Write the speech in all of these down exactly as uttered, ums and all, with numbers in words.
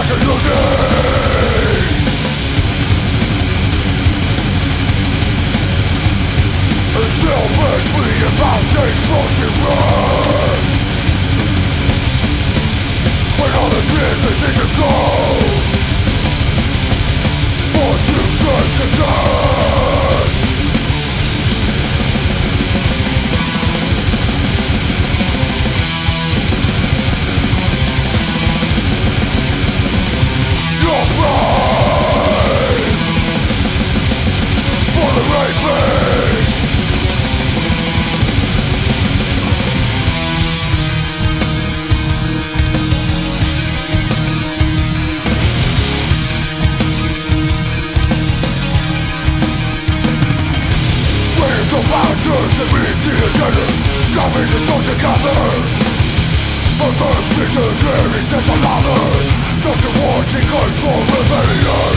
To meet the agenda, starvation soldier gather. Other visionaries that's another. Doesn't want to control rebellion.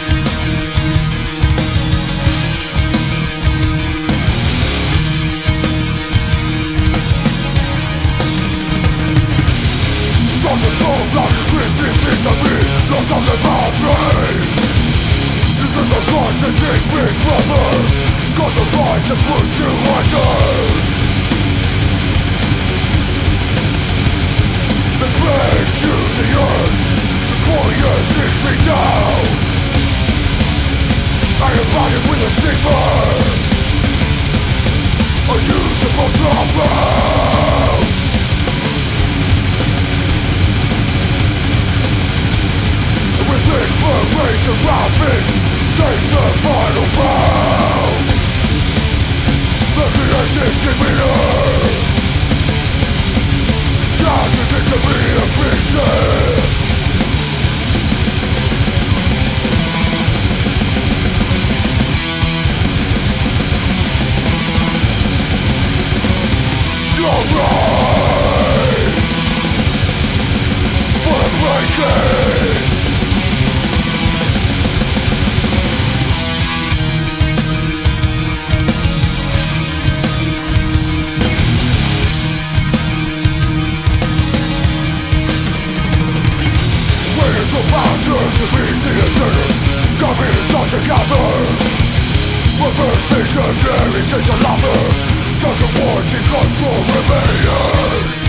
Doesn't know like a Christian piece of me. Lost on the pathway. This is a contradict big brother. Got the right to push you under. They pledge you the earth before you six feet down. I am riding with a stigma. Unusable dropouts. With inspiration rapid, take the final bound. The creative demeanor charges into me a pieces. You're right, but I'm breaking. To meet the agenda, government all together. Reverse visionaries is another. Doesn't want to control rebellion.